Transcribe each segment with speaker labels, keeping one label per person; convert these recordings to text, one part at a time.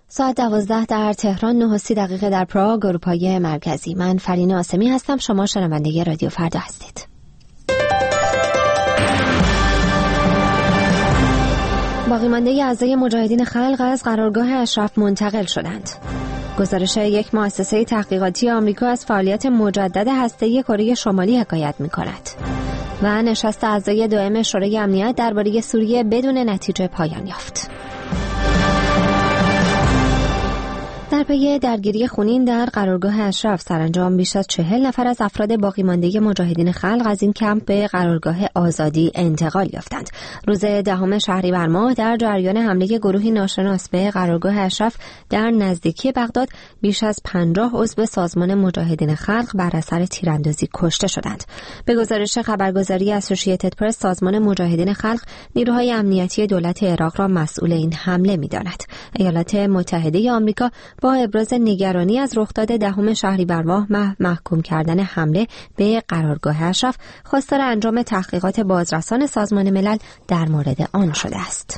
Speaker 1: ساعت 12 در تهران، 9:30 در پراگ، اروپای مرکزی. من فرین آسمی هستم. شما شنونده رادیو فردا هستید. باقی مانده اعضای مجاهدین خلق از قرارگاه اشرف منتقل شدند. گزارش یک مؤسسه تحقیقاتی آمریکا از فعالیت مجدد هسته‌ای کره شمالی حکایت می‌کند. و نشست اعضای دائم شورای امنیت درباره سوریه بدون نتیجه پایان یافت. در پی درگیری خونین در قرارگاه اشرف سرانجام بیش از 40 نفر از افراد باقی مانده مجاهدین خلق از این کمپ به قرارگاه آزادی انتقال یافتند. روز 10 شهریور ماه در جریان حمله گروهی ناشناس به قرارگاه اشرف در نزدیکی بغداد بیش از 50 عضو سازمان مجاهدین خلق بر اثر تیراندازی کشته شدند. به گزارش خبرگزاری اسوسییتد پرس، سازمان مجاهدین خلق نیروهای امنیتی دولت عراق را مسئول این حمله می‌داند. ایالات متحده آمریکا با ابراز نگرانی از رخداد 10 شهریور ماه محکوم کردن حمله به قرارگاه اشرف، خواستار انجام تحقیقات بازرسان سازمان ملل در مورد آن شده است.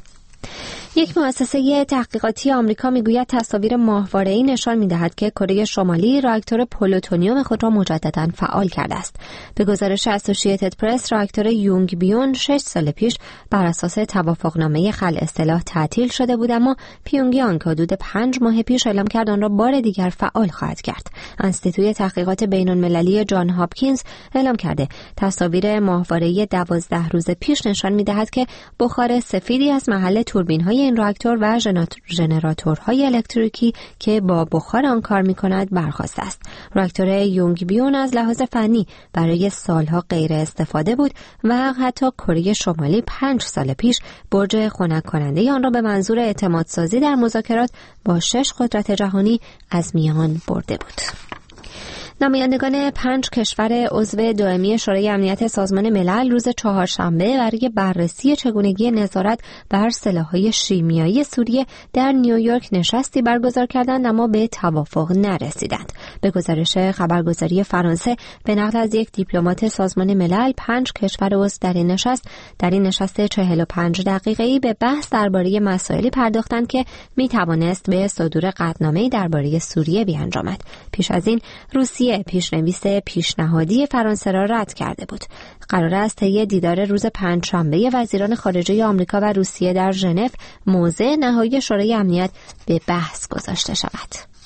Speaker 1: یک مؤسسه تحقیقاتی آمریکا میگوید تصاویر ماهواره‌ای نشان می‌دهد که کره شمالی راکتور پلوتونیوم خود را مجدداً فعال کرده است. به گزارش اسوسییتد پرس، راکتور یونگ بیون 6 سال پیش بر اساس توافقنامه خلع سلاح تعطیل شده بود، اما پیونگیانگ حدود 5 ماه پیش اعلام کرد آن را بار دیگر فعال خواهد کرد. انستیتوی تحقیقات بین‌المللی جان هاپکینز اعلام کرده تصاویر ماهواره‌ای 12 روز پیش نشان می‌دهد که بخار سفیدی از محل توربین‌های این راکتور و ژنراتورهای الکتریکی که با بخار آن کار می‌کند برخاسته است. راکتور یونگ بیون از لحاظ فنی برای سالها غیر استفاده بود و حتی کره شمالی 5 سال پیش برج خنک کننده آن را به منظور اعتمادسازی در مذاکرات با 6 قدرت جهانی از میان برده بود. نمایندگان 5 کشور عضو دائمی شورای امنیت سازمان ملل روز چهارشنبه برای بررسی چگونگی نظارت بر سلاح‌های شیمیایی سوریه در نیویورک نشستی برگزار کردند، اما به توافق نرسیدند. به گزارش خبرگزاری فرانسه به نقل از یک دیپلمات سازمان ملل، 5 کشور عضو در این نشست 45 دقیقه‌ای به بحث درباره مسائلی پرداختند که می‌توانست به صدور قطعنامه‌ای درباره سوریه بیانجامد. پیش از این روسیه پیشنویس پیشنهادی فرانسه را رد کرده بود. قرار است طی دیدار روز پنجشنبه وزیران خارجه آمریکا و روسیه در ژنو موضع نهایی شورای امنیت به بحث گذاشته شود.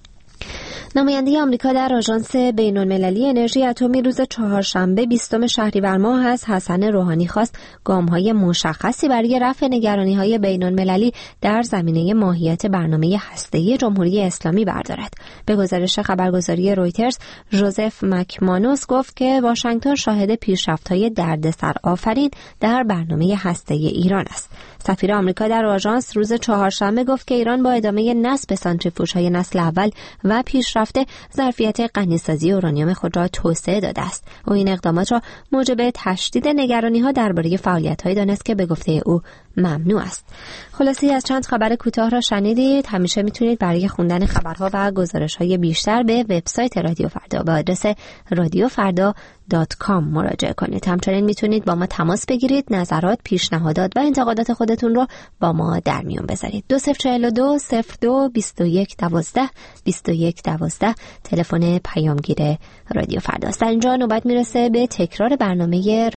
Speaker 1: نماینده آمریکا در آژانس بین‌المللی انرژی اتمی روز چهارشنبه 20 شهریور ماه از حسن روحانی خواست گام‌های مشخصی برای رفع نگرانی‌های بین‌المللی در زمینه ماهیت برنامه هسته‌ای جمهوری اسلامی بردارد. به گزارش خبرگزاری رویترز، ژوزف مکمانوس گفت که واشنگتن شاهد پیشرفت‌های دردسر آفرین در برنامه هسته‌ای ایران است. سفیر آمریکا در آژانس روز چهارشنبه گفت که ایران با ادامه نصب سانتریفوژهای نسل اول و پیشرفت ظرفیت غنیسازی اورانیوم خود را توسعه داده است. او این اقدامات را موجب تشدید نگرانی‌ها درباره فعالیت‌هایی دانست که به گفته او ممنوع است. خلاصه‌ای از چند خبر کوتاه را شنیدید. همیشه میتونید برای خوندن خبرها و گزارش‌های بیشتر به وبسایت رادیو فردا به آدرس radiofarda.com مراجعه کنید. همچنین میتونید با ما تماس بگیرید، نظرات، پیشنهادات و انتقادات خودتون رو با ما در میون بذارید. 2042 02 21 12 21 12 تلفن پیامگیر رادیو فردا است. در اینجا نوبت میرسه به تکرار برنامه